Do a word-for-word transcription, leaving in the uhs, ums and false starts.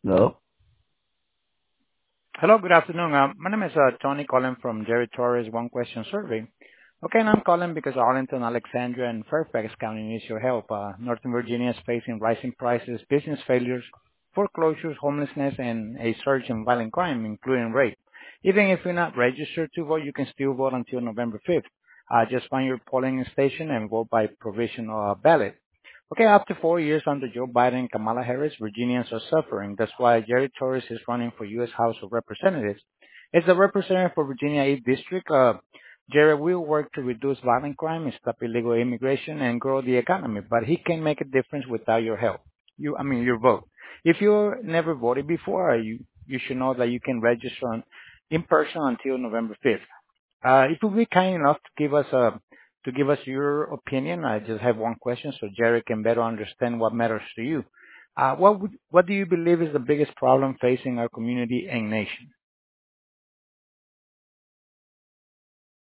No. Hello, good afternoon. Uh, My name is uh Tony calling from Jerry Torres One Question Survey. Okay, and I'm calling because Arlington, Alexandria, and Fairfax County needs your help. Uh, Northern Virginia is facing rising prices, business failures, foreclosures, homelessness, and a surge in violent crime, including rape. Even if you're not registered to vote, you can still vote until November fifth. Uh, just find your polling station and vote by provisional uh, ballot. Okay, after four years under Joe Biden and Kamala Harris, Virginians are suffering. That's why Jerry Torres is running for U S. House of Representatives. As a representative for Virginia eighth District, uh, Jerry will work to reduce violent crime, stop illegal immigration, and grow the economy. But he can make a difference without your help. You, I mean, your vote. If you never voted before, uh, you you should know that you can register on, in person until November fifth. Uh, If you would be kind enough to give us a to give us your opinion, I just have one question so Jerry can better understand what matters to you. Uh, What would what do you believe is the biggest problem facing our community and nation?